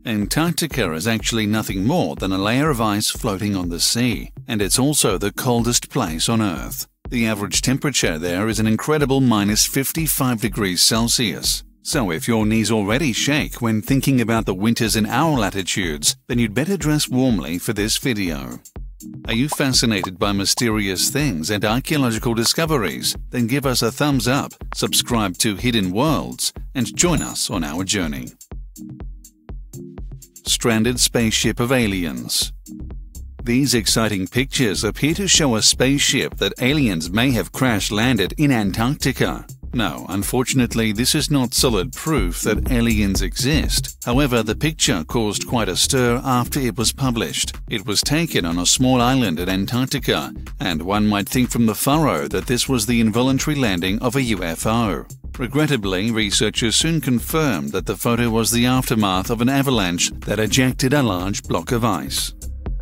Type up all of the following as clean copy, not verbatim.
Antarctica is actually nothing more than a layer of ice floating on the sea, and it's also the coldest place on Earth. The average temperature there is an incredible minus 55 degrees Celsius. So if your knees already shake when thinking about the winters in our latitudes, then you'd better dress warmly for this video. Are you fascinated by mysterious things and archaeological discoveries? Then give us a thumbs up, subscribe to Hidden Worlds, and join us on our journey. Stranded spaceship of aliens. These exciting pictures appear to show a spaceship that aliens may have crash-landed in Antarctica. No, unfortunately, this is not solid proof that aliens exist. However, the picture caused quite a stir after it was published. It was taken on a small island in Antarctica, and one might think from the photo that this was the involuntary landing of a UFO. Regrettably, researchers soon confirmed that the photo was the aftermath of an avalanche that ejected a large block of ice.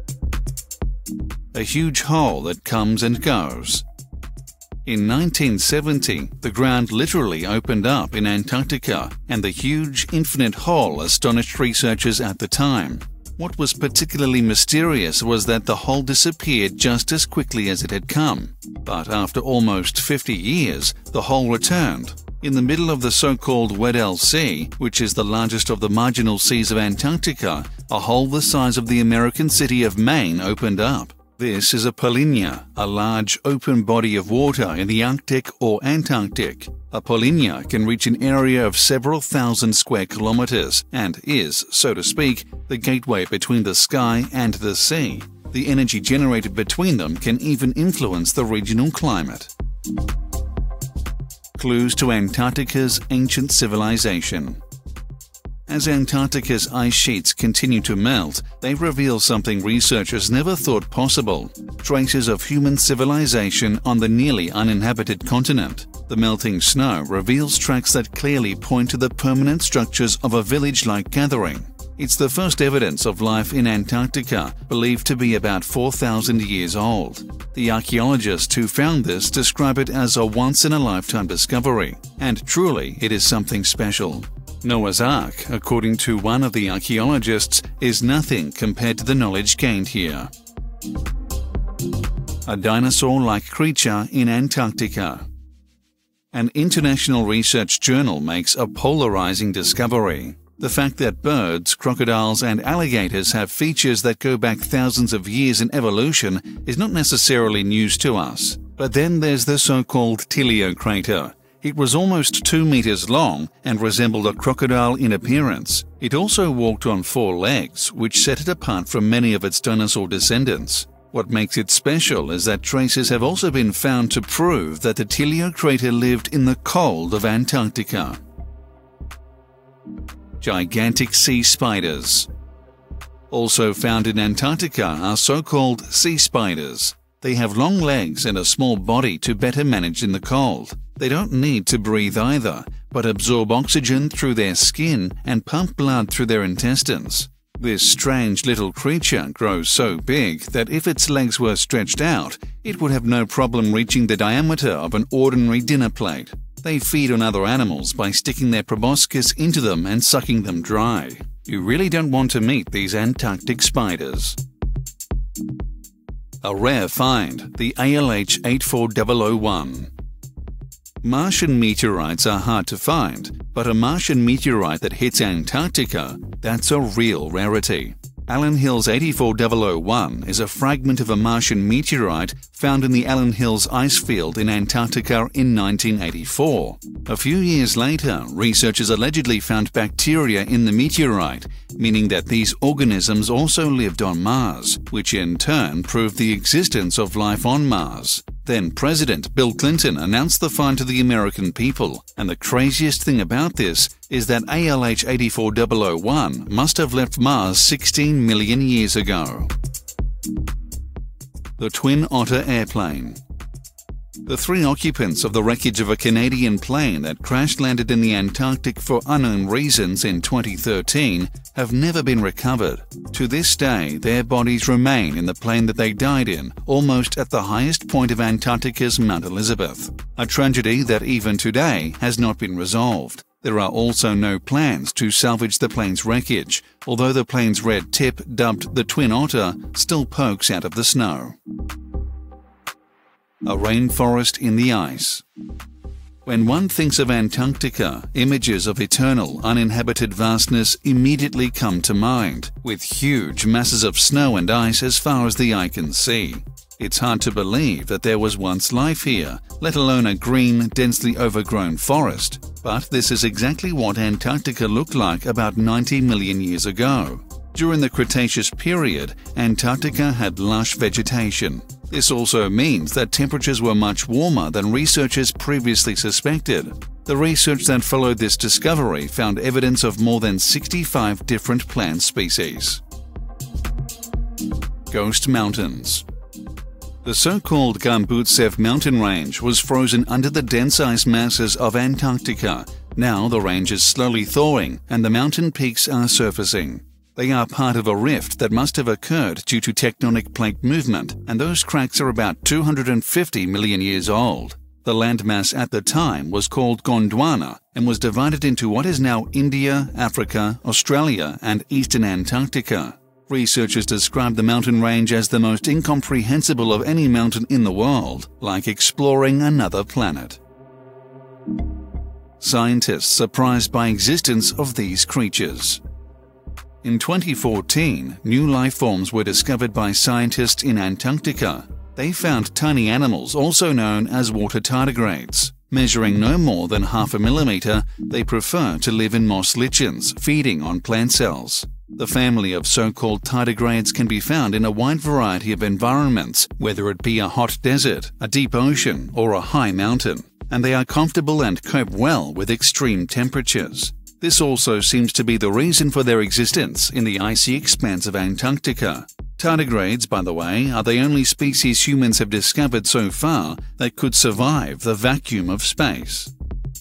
A huge hole that comes and goes. In 1970, the ground literally opened up in Antarctica, and the huge, infinite hole astonished researchers at the time. What was particularly mysterious was that the hole disappeared just as quickly as it had come. But after almost 50 years, the hole returned. In the middle of the so-called Weddell Sea, which is the largest of the marginal seas of Antarctica, a hole the size of the American city of Maine opened up. This is a polynya, a large open body of water in the Arctic or Antarctic. A polynya can reach an area of several thousand square kilometers and is, so to speak, the gateway between the sky and the sea. The energy generated between them can even influence the regional climate. Clues to Antarctica's ancient civilization. As Antarctica's ice sheets continue to melt, they reveal something researchers never thought possible: traces of human civilization on the nearly uninhabited continent. The melting snow reveals tracks that clearly point to the permanent structures of a village-like gathering. It's the first evidence of life in Antarctica, believed to be about 4,000 years old. The archaeologists who found this describe it as a once-in-a-lifetime discovery, and truly it is something special. Noah's Ark, according to one of the archaeologists, is nothing compared to the knowledge gained here. A dinosaur-like creature in Antarctica. An international research journal makes a polarizing discovery. The fact that birds, crocodiles, and alligators have features that go back thousands of years in evolution is not necessarily news to us. But then there's the so-called Tillio crater. It was almost 2 meters long and resembled a crocodile in appearance. It also walked on 4 legs, which set it apart from many of its dinosaur descendants. What makes it special is that traces have also been found to prove that the Tillio crater lived in the cold of Antarctica. Gigantic sea spiders. Also found in Antarctica are so-called sea spiders. They have long legs and a small body to better manage in the cold. They don't need to breathe either, but absorb oxygen through their skin and pump blood through their intestines. This strange little creature grows so big that if its legs were stretched out, it would have no problem reaching the diameter of an ordinary dinner plate. They feed on other animals by sticking their proboscis into them and sucking them dry. You really don't want to meet these Antarctic spiders. A rare find, the ALH 84001. Martian meteorites are hard to find, but a Martian meteorite that hits Antarctica, that's a real rarity. Allan Hills 84001 is a fragment of a Martian meteorite found in the Allan Hills ice field in Antarctica in 1984. A few years later, researchers allegedly found bacteria in the meteorite, meaning that these organisms also lived on Mars, which in turn proved the existence of life on Mars. Then President Bill Clinton announced the find to the American people, and the craziest thing about this is that ALH 84001 must have left Mars 16 million years ago. The Twin Otter Airplane. The 3 occupants of the wreckage of a Canadian plane that crash-landed in the Antarctic for unknown reasons in 2013 have never been recovered. To this day, their bodies remain in the plane that they died in, almost at the highest point of Antarctica's Mount Elizabeth. A tragedy that even today has not been resolved. There are also no plans to salvage the plane's wreckage, although the plane's red tip, dubbed the Twin Otter, still pokes out of the snow. A rainforest in the ice. When one thinks of Antarctica, images of eternal, uninhabited vastness immediately come to mind, with huge masses of snow and ice as far as the eye can see. It's hard to believe that there was once life here, let alone a green, densely overgrown forest. But this is exactly what Antarctica looked like about 90 million years ago. During the Cretaceous period, Antarctica had lush vegetation. This also means that temperatures were much warmer than researchers previously suspected. The research that followed this discovery found evidence of more than 65 different plant species. Ghost Mountains. The so-called Gambutsev mountain range was frozen under the dense ice masses of Antarctica. Now the range is slowly thawing and the mountain peaks are surfacing. They are part of a rift that must have occurred due to tectonic plate movement, and those cracks are about 250 million years old. The landmass at the time was called Gondwana and was divided into what is now India, Africa, Australia, and eastern Antarctica. Researchers describe the mountain range as the most incomprehensible of any mountain in the world, like exploring another planet. Scientists surprised by existence of these creatures. In 2014, new life forms were discovered by scientists in Antarctica. They found tiny animals also known as water tardigrades. Measuring no more than half a millimeter, they prefer to live in moss lichens, feeding on plant cells. The family of so-called tardigrades can be found in a wide variety of environments, whether it be a hot desert, a deep ocean, or a high mountain, and they are comfortable and cope well with extreme temperatures. This also seems to be the reason for their existence in the icy expanse of Antarctica. Tardigrades, by the way, are the only species humans have discovered so far that could survive the vacuum of space.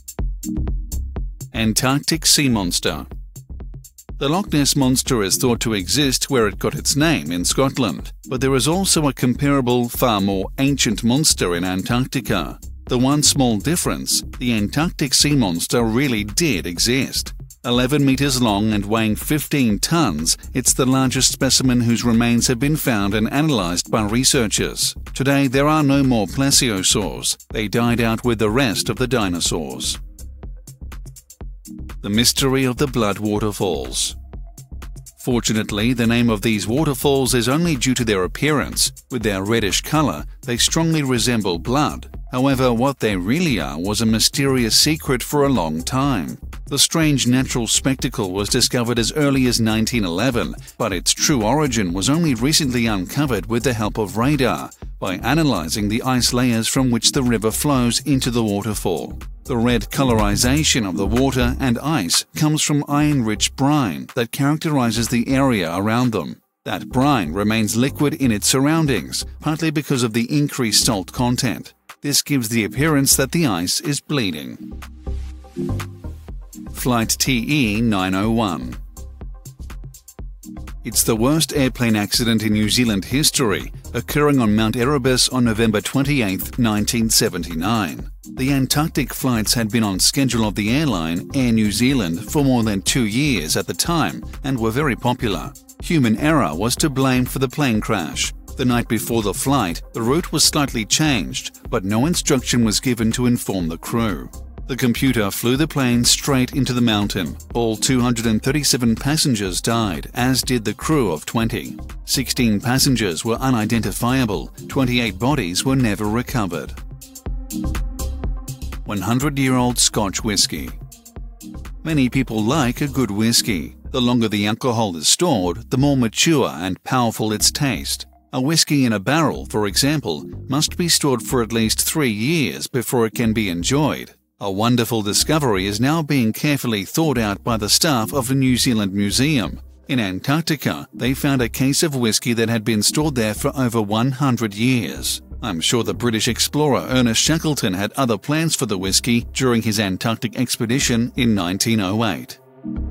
Antarctic sea monster. The Loch Ness Monster is thought to exist where it got its name in Scotland, but there is also a comparable, far more ancient monster in Antarctica. The one small difference, the Antarctic sea monster really did exist. 11 meters long and weighing 15 tons, it's the largest specimen whose remains have been found and analyzed by researchers. Today there are no more plesiosaurs. They died out with the rest of the dinosaurs. The mystery of the blood waterfalls. Fortunately, the name of these waterfalls is only due to their appearance. With their reddish color, they strongly resemble blood. However, what they really are was a mysterious secret for a long time. The strange natural spectacle was discovered as early as 1911, but its true origin was only recently uncovered with the help of radar, by analyzing the ice layers from which the river flows into the waterfall. The red colorization of the water and ice comes from iron-rich brine that characterizes the area around them. That brine remains liquid in its surroundings, partly because of the increased salt content. This gives the appearance that the ice is bleeding. Flight TE-901. It's the worst airplane accident in New Zealand history, occurring on Mount Erebus on November 28, 1979. The Antarctic flights had been on schedule of the airline Air New Zealand for more than 2 years at the time and were very popular. Human error was to blame for the plane crash. The night before the flight, the route was slightly changed, but no instruction was given to inform the crew. The computer flew the plane straight into the mountain. All 237 passengers died, as did the crew of 20. 16 passengers were unidentifiable. 28 bodies were never recovered. 100-year-old Scotch whiskey. Many people like a good whiskey. The longer the alcohol is stored, the more mature and powerful its taste. A whiskey in a barrel, for example, must be stored for at least 3 years before it can be enjoyed. A wonderful discovery is now being carefully thought out by the staff of the New Zealand Museum. In Antarctica, they found a case of whiskey that had been stored there for over 100 years. I'm sure the British explorer Ernest Shackleton had other plans for the whiskey during his Antarctic expedition in 1908.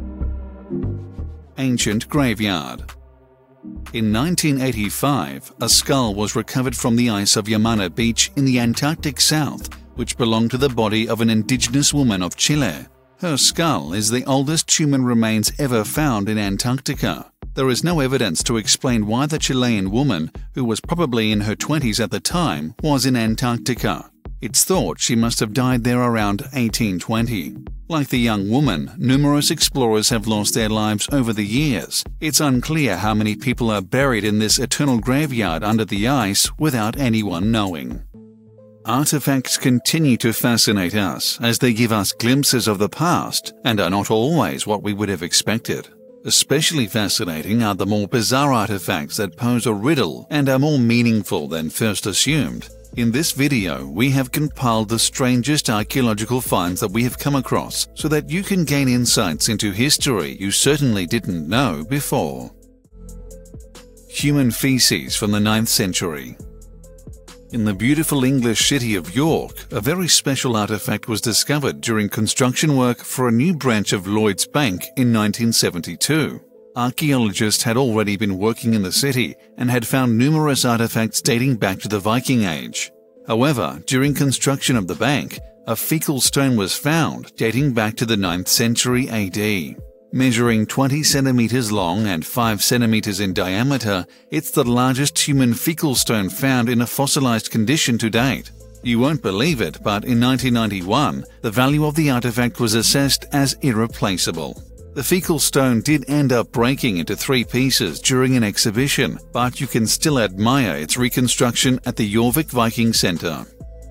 Ancient graveyard. In 1985, a skull was recovered from the ice of Yamana Beach in the Antarctic South, which belonged to the body of an indigenous woman of Chile. Her skull is the oldest human remains ever found in Antarctica. There is no evidence to explain why the Chilean woman, who was probably in her 20s at the time, was in Antarctica. It's thought she must have died there around 1820. Like the young woman, numerous explorers have lost their lives over the years. It's unclear how many people are buried in this eternal graveyard under the ice without anyone knowing. Artifacts continue to fascinate us as they give us glimpses of the past and are not always what we would have expected. Especially fascinating are the more bizarre artifacts that pose a riddle and are more meaningful than first assumed. In this video, we have compiled the strangest archaeological finds that we have come across so that you can gain insights into history you certainly didn't know before. Human feces from the 9th century. In the beautiful English city of York, a very special artifact was discovered during construction work for a new branch of Lloyd's Bank in 1972. Archaeologists had already been working in the city and had found numerous artifacts dating back to the Viking Age. However, during construction of the bank, a fecal stone was found dating back to the 9th century AD. Measuring 20 centimeters long and 5 centimeters in diameter, it's the largest human fecal stone found in a fossilized condition to date. You won't believe it, but in 1991, the value of the artifact was assessed as irreplaceable. The fecal stone did end up breaking into 3 pieces during an exhibition, but you can still admire its reconstruction at the Jorvik Viking Center.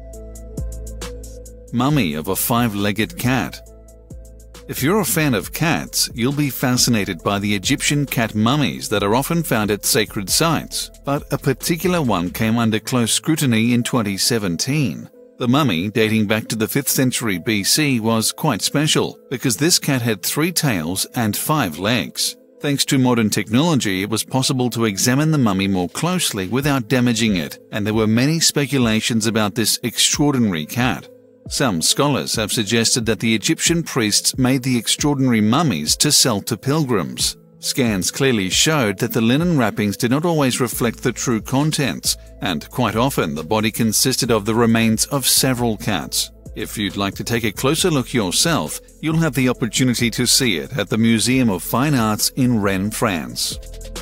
Mummy of a 5-legged cat. If you're a fan of cats, you'll be fascinated by the Egyptian cat mummies that are often found at sacred sites, but a particular one came under close scrutiny in 2017. The mummy, dating back to the 5th century BC, was quite special because this cat had 3 tails and 5 legs. Thanks to modern technology, it was possible to examine the mummy more closely without damaging it, and there were many speculations about this extraordinary cat. Some scholars have suggested that the Egyptian priests made the extraordinary mummies to sell to pilgrims. Scans clearly showed that the linen wrappings did not always reflect the true contents, and quite often the body consisted of the remains of several cats. If you'd like to take a closer look yourself, you'll have the opportunity to see it at the Museum of Fine Arts in Rennes, France.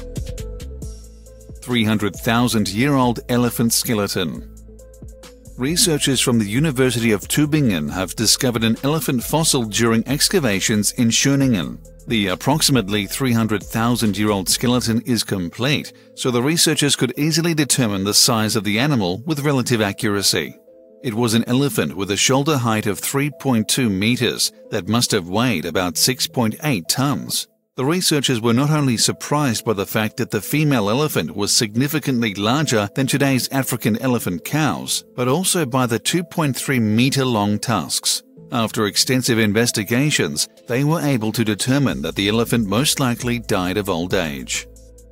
300,000-year-old elephant skeleton. Researchers from the University of Tübingen have discovered an elephant fossil during excavations in Schöningen. The approximately 300,000-year-old skeleton is complete, so the researchers could easily determine the size of the animal with relative accuracy. It was an elephant with a shoulder height of 3.2 meters that must have weighed about 6.8 tons. The researchers were not only surprised by the fact that the female elephant was significantly larger than today's African elephant cows, but also by the 2.3-meter-long tusks. After extensive investigations, they were able to determine that the elephant most likely died of old age.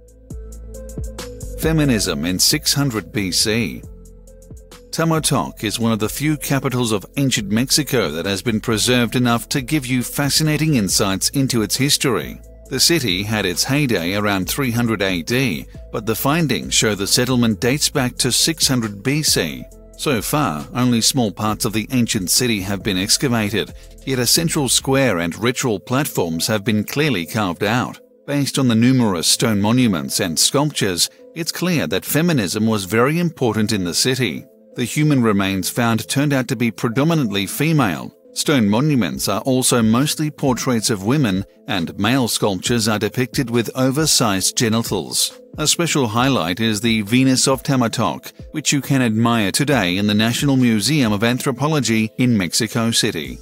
Feminism in 600 BC. Tamatok is one of the few capitals of ancient Mexico that has been preserved enough to give you fascinating insights into its history. The city had its heyday around 300 AD, but the findings show the settlement dates back to 600 BC. So far, only small parts of the ancient city have been excavated, yet a central square and ritual platforms have been clearly carved out. Based on the numerous stone monuments and sculptures, it's clear that feminism was very important in the city. The human remains found turned out to be predominantly female. Stone monuments are also mostly portraits of women, and male sculptures are depicted with oversized genitals. A special highlight is the Venus of Tamatok, which you can admire today in the National Museum of Anthropology in Mexico City.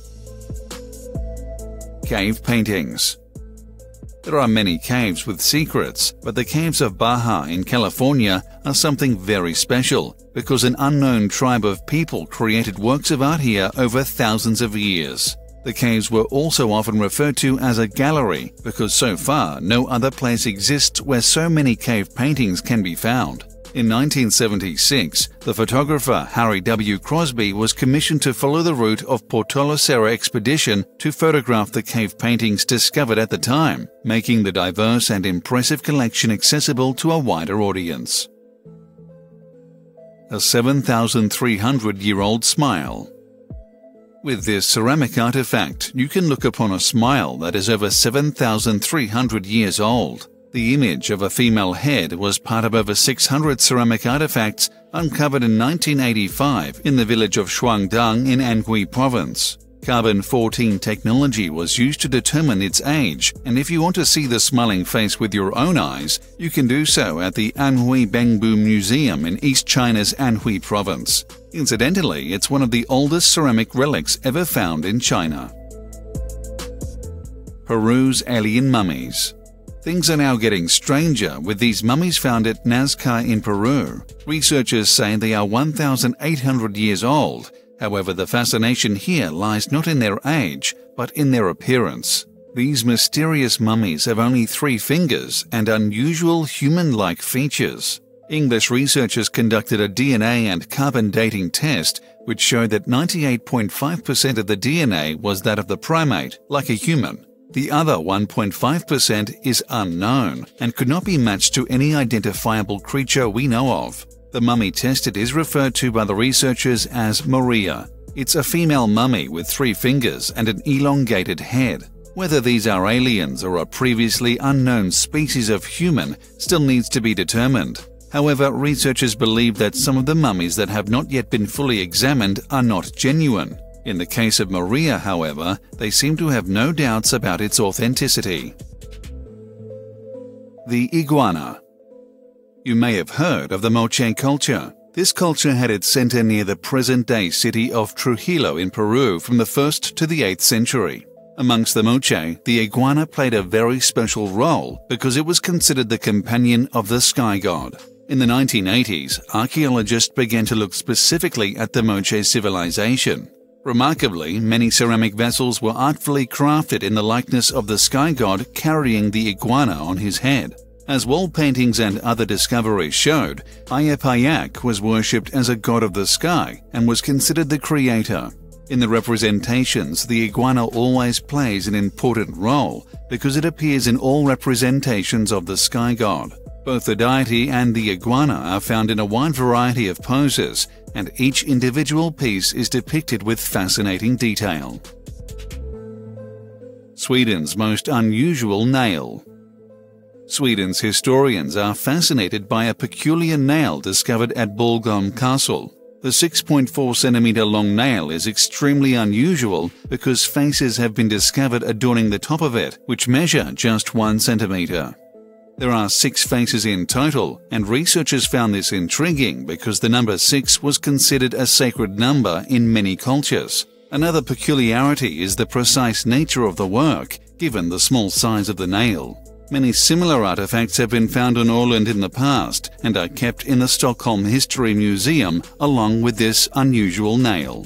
Cave paintings. There are many caves with secrets, but the caves of Baja in California are something very special because an unknown tribe of people created works of art here over thousands of years. The caves were also often referred to as a gallery because so far no other place exists where so many cave paintings can be found. In 1976, the photographer Harry W. Crosby was commissioned to follow the route of Portola Serra expedition to photograph the cave paintings discovered at the time, making the diverse and impressive collection accessible to a wider audience. A 7,300-year-old smile. With this ceramic artifact, you can look upon a smile that is over 7,300 years old. The image of a female head was part of over 600 ceramic artifacts uncovered in 1985 in the village of Shuangdang in Anhui Province. Carbon-14 technology was used to determine its age, and if you want to see the smiling face with your own eyes, you can do so at the Anhui Bengbu Museum in East China's Anhui Province. Incidentally, it's one of the oldest ceramic relics ever found in China. Peru's alien mummies. Things are now getting stranger with these mummies found at Nazca in Peru. Researchers say they are 1,800 years old. However, the fascination here lies not in their age, but in their appearance. These mysterious mummies have only 3 fingers and unusual human-like features. English researchers conducted a DNA and carbon dating test, which showed that 98.5% of the DNA was that of the primate, like a human. The other 1.5% is unknown and could not be matched to any identifiable creature we know of. The mummy tested is referred to by the researchers as Maria. It's a female mummy with 3 fingers and an elongated head. Whether these are aliens or a previously unknown species of human still needs to be determined. However, researchers believe that some of the mummies that have not yet been fully examined are not genuine. In the case of Maria, however, they seem to have no doubts about its authenticity. The iguana. You may have heard of the Moche culture. This culture had its center near the present-day city of Trujillo in Peru from the 1st to the 8th century. Amongst the Moche, the iguana played a very special role because it was considered the companion of the sky god. In the 1980s, archaeologists began to look specifically at the Moche civilization. Remarkably, many ceramic vessels were artfully crafted in the likeness of the sky god carrying the iguana on his head. As wall paintings and other discoveries showed, Ayapayak was worshipped as a god of the sky and was considered the creator. In the representations, the iguana always plays an important role because it appears in all representations of the sky god. Both the deity and the iguana are found in a wide variety of poses, and each individual piece is depicted with fascinating detail. Sweden's most unusual nail. Sweden's historians are fascinated by a peculiar nail discovered at Borgholm Castle. The 6.4 centimeter long nail is extremely unusual because faces have been discovered adorning the top of it, which measure just 1 centimeter. There are 6 faces in total, and researchers found this intriguing because the number 6 was considered a sacred number in many cultures. Another peculiarity is the precise nature of the work, given the small size of the nail. Many similar artifacts have been found on Åland in the past and are kept in the Stockholm History Museum along with this unusual nail.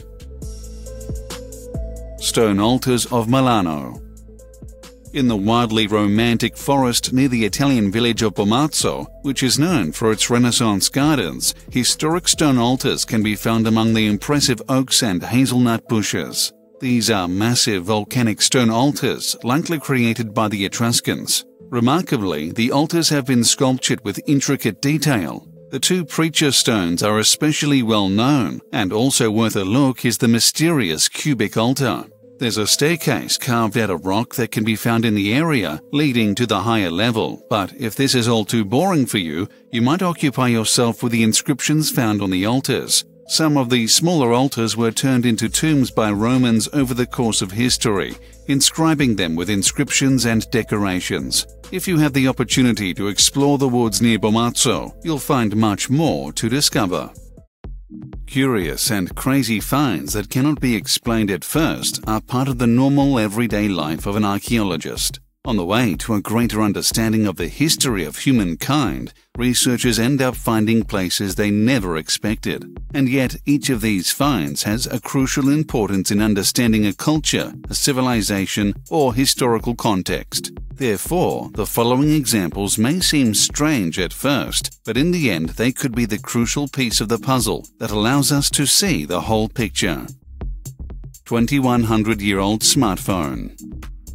Stone altars of Milano. In the wildly romantic forest near the Italian village of Bomarzo, which is known for its Renaissance gardens, historic stone altars can be found among the impressive oaks and hazelnut bushes. These are massive volcanic stone altars, likely created by the Etruscans. Remarkably, the altars have been sculptured with intricate detail. The 2 preacher stones are especially well known, and also worth a look is the mysterious cubic altar. There's a staircase carved out of rock that can be found in the area, leading to the higher level, but if this is all too boring for you, you might occupy yourself with the inscriptions found on the altars. Some of the smaller altars were turned into tombs by Romans over the course of history, inscribing them with inscriptions and decorations. If you have the opportunity to explore the woods near Bomarzo, you'll find much more to discover. Curious and crazy finds that cannot be explained at first are part of the normal everyday life of an archaeologist. On the way to a greater understanding of the history of humankind, researchers end up finding places they never expected. And yet, each of these finds has a crucial importance in understanding a culture, a civilization, or historical context. Therefore, the following examples may seem strange at first, but in the end they could be the crucial piece of the puzzle that allows us to see the whole picture. 2100-year-old smartphone.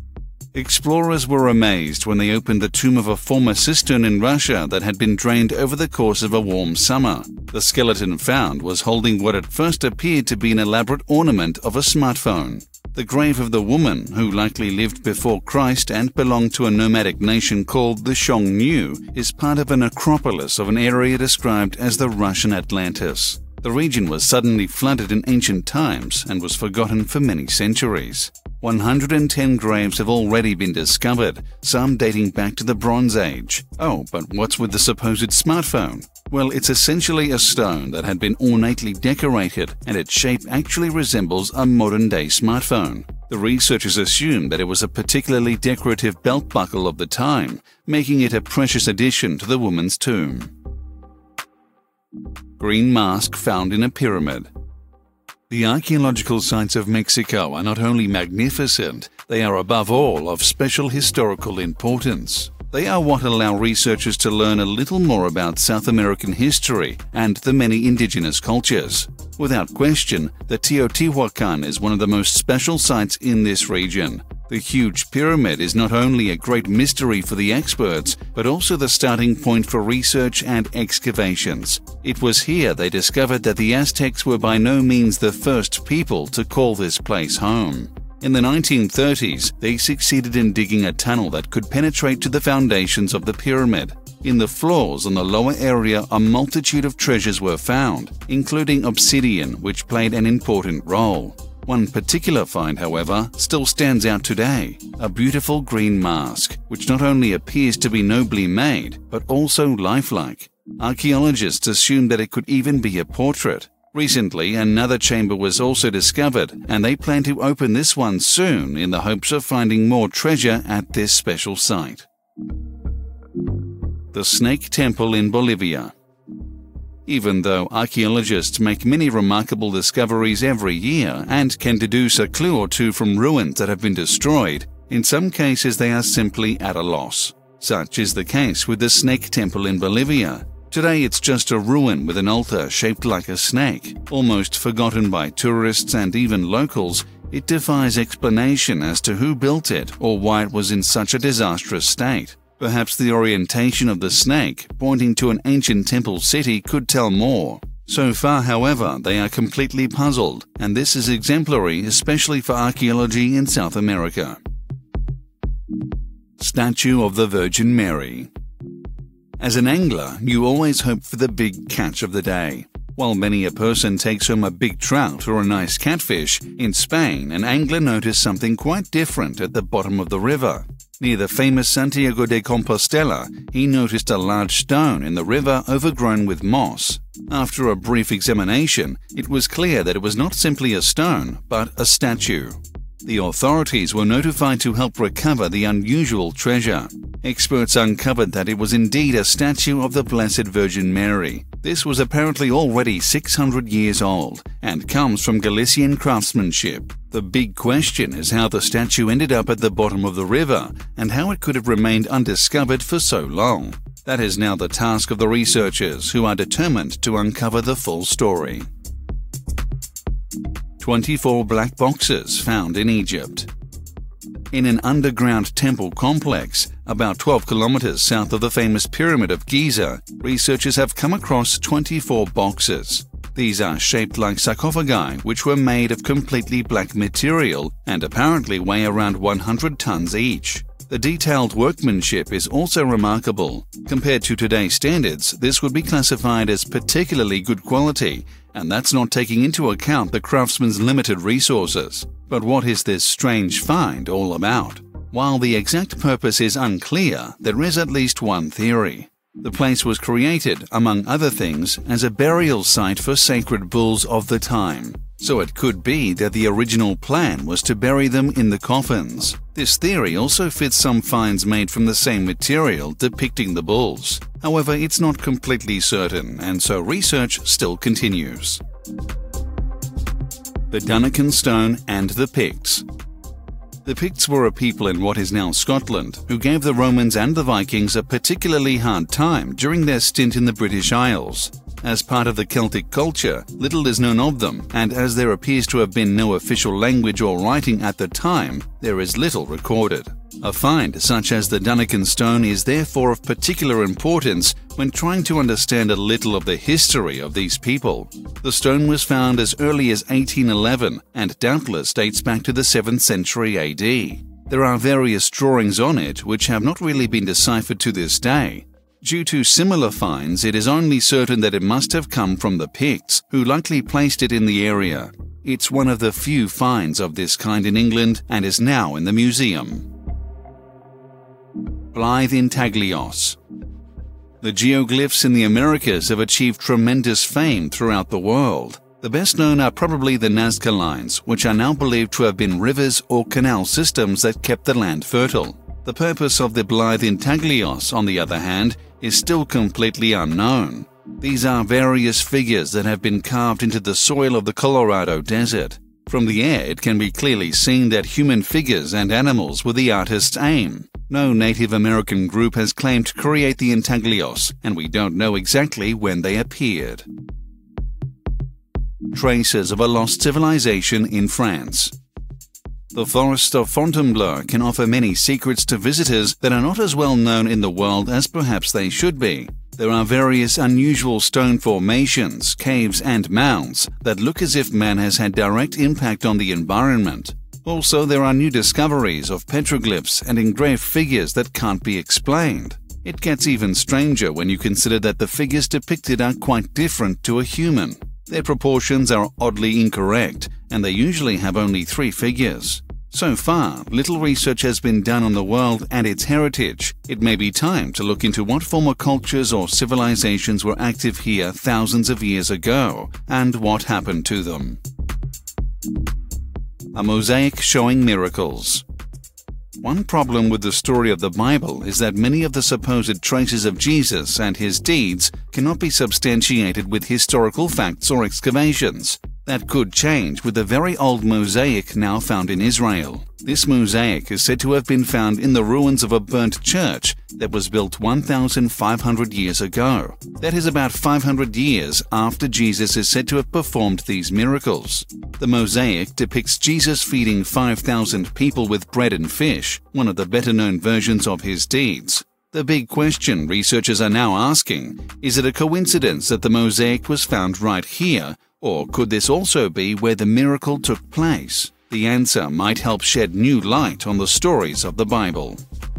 Explorers were amazed when they opened the tomb of a former cistern in Russia that had been drained over the course of a warm summer. The skeleton found was holding what at first appeared to be an elaborate ornament of a smartphone. The grave of the woman, who likely lived before Christ and belonged to a nomadic nation called the Xiongnu, is part of a necropolis of an area described as the Russian Atlantis. The region was suddenly flooded in ancient times and was forgotten for many centuries. 110 graves have already been discovered, some dating back to the Bronze Age. Oh, but what's with the supposed smartphone? Well, it's essentially a stone that had been ornately decorated, and its shape actually resembles a modern-day smartphone. The researchers assumed that it was a particularly decorative belt buckle of the time, making it a precious addition to the woman's tomb. Green mask found in a pyramid. The archaeological sites of Mexico are not only magnificent, they are above all of special historical importance. They are what allow researchers to learn a little more about South American history and the many indigenous cultures. Without question, the Teotihuacan is one of the most special sites in this region. The huge pyramid is not only a great mystery for the experts, but also the starting point for research and excavations. It was here they discovered that the Aztecs were by no means the first people to call this place home. In the 1930s, they succeeded in digging a tunnel that could penetrate to the foundations of the pyramid. In the floors on the lower area, a multitude of treasures were found, including obsidian, which played an important role. One particular find, however, still stands out today, a beautiful green mask, which not only appears to be nobly made, but also lifelike. Archaeologists assumed that it could even be a portrait. Recently, another chamber was also discovered, and they plan to open this one soon in the hopes of finding more treasure at this special site. The Snake Temple in Bolivia. Even though archaeologists make many remarkable discoveries every year and can deduce a clue or two from ruins that have been destroyed, in some cases they are simply at a loss. Such is the case with the Snake Temple in Bolivia. Today it's just a ruin with an altar shaped like a snake. Almost forgotten by tourists and even locals, it defies explanation as to who built it or why it was in such a disastrous state. Perhaps the orientation of the snake, pointing to an ancient temple city, could tell more. So far, however, they are completely puzzled, and this is exemplary especially for archaeology in South America. Statue of the Virgin Mary. As an angler, you always hope for the big catch of the day. While many a person takes home a big trout or a nice catfish, in Spain an angler noticed something quite different at the bottom of the river. Near the famous Santiago de Compostela, he noticed a large stone in the river overgrown with moss. After a brief examination, it was clear that it was not simply a stone, but a statue. The authorities were notified to help recover the unusual treasure. Experts uncovered that it was indeed a statue of the Blessed Virgin Mary. This was apparently already 600 years old and comes from Galician craftsmanship. The big question is how the statue ended up at the bottom of the river and how it could have remained undiscovered for so long. That is now the task of the researchers, who are determined to uncover the full story. 24 black boxes found in Egypt. In an underground temple complex, about 12 kilometers south of the famous Pyramid of Giza, researchers have come across 24 boxes. These are shaped like sarcophagi, which were made of completely black material and apparently weigh around 100 tons each. The detailed workmanship is also remarkable. Compared to today's standards, this would be classified as particularly good quality, and that's not taking into account the craftsman's limited resources. But what is this strange find all about? While the exact purpose is unclear, there is at least one theory. The place was created, among other things, as a burial site for sacred bulls of the time. So it could be that the original plan was to bury them in the coffins. This theory also fits some finds made from the same material depicting the bulls. However, it's not completely certain, and so research still continues. The Duncan Stone and the Picts. The Picts were a people in what is now Scotland who gave the Romans and the Vikings a particularly hard time during their stint in the British Isles. As part of the Celtic culture, little is known of them, and as there appears to have been no official language or writing at the time, there is little recorded. A find such as the Dunnikin stone is therefore of particular importance when trying to understand a little of the history of these people. The stone was found as early as 1811 and doubtless dates back to the 7th century AD. There are various drawings on it which have not really been deciphered to this day. Due to similar finds, it is only certain that it must have come from the Picts, who likely placed it in the area. It's one of the few finds of this kind in England and is now in the museum. Blythe Intaglios. The geoglyphs in the Americas have achieved tremendous fame throughout the world. The best known are probably the Nazca lines, which are now believed to have been rivers or canal systems that kept the land fertile. The purpose of the Blythe Intaglios, on the other hand, is still completely unknown. These are various figures that have been carved into the soil of the Colorado Desert. From the air, it can be clearly seen that human figures and animals were the artist's aim. No Native American group has claimed to create the intaglios, and we don't know exactly when they appeared. Traces of a lost civilization in France. The forest of Fontainebleau can offer many secrets to visitors that are not as well known in the world as perhaps they should be. There are various unusual stone formations, caves and mounds that look as if man has had direct impact on the environment. Also, there are new discoveries of petroglyphs and engraved figures that can't be explained. It gets even stranger when you consider that the figures depicted are quite different to a human. Their proportions are oddly incorrect, and they usually have only 3 figures. So far, little research has been done on the world and its heritage. It may be time to look into what former cultures or civilizations were active here thousands of years ago, and what happened to them. A mosaic showing miracles. One problem with the story of the Bible is that many of the supposed traces of Jesus and his deeds cannot be substantiated with historical facts or excavations. That could change with the very old mosaic now found in Israel. This mosaic is said to have been found in the ruins of a burnt church that was built 1,500 years ago. That is about 500 years after Jesus is said to have performed these miracles. The mosaic depicts Jesus feeding 5,000 people with bread and fish, one of the better-known versions of his deeds. The big question researchers are now asking, is it a coincidence that the mosaic was found right here, or could this also be where the miracle took place? The answer might help shed new light on the stories of the Bible.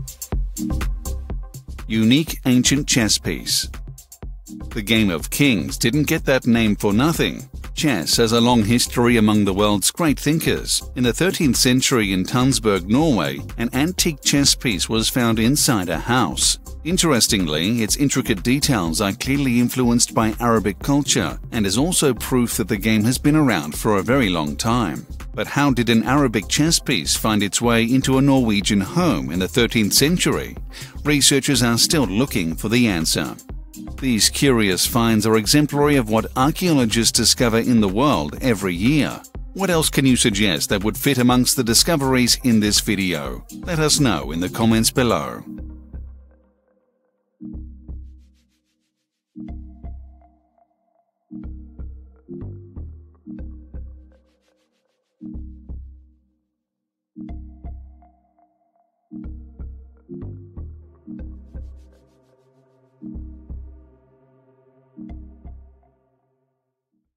Unique ancient chess piece. The game of kings didn't get that name for nothing. Chess has a long history among the world's great thinkers. In the 13th century in Tønsberg, Norway, an antique chess piece was found inside a house. Interestingly, its intricate details are clearly influenced by Arabic culture and is also proof that the game has been around for a very long time. But how did an Arabic chess piece find its way into a Norwegian home in the 13th century? Researchers are still looking for the answer. These curious finds are exemplary of what archaeologists discover in the world every year. What else can you suggest that would fit amongst the discoveries in this video? Let us know in the comments below.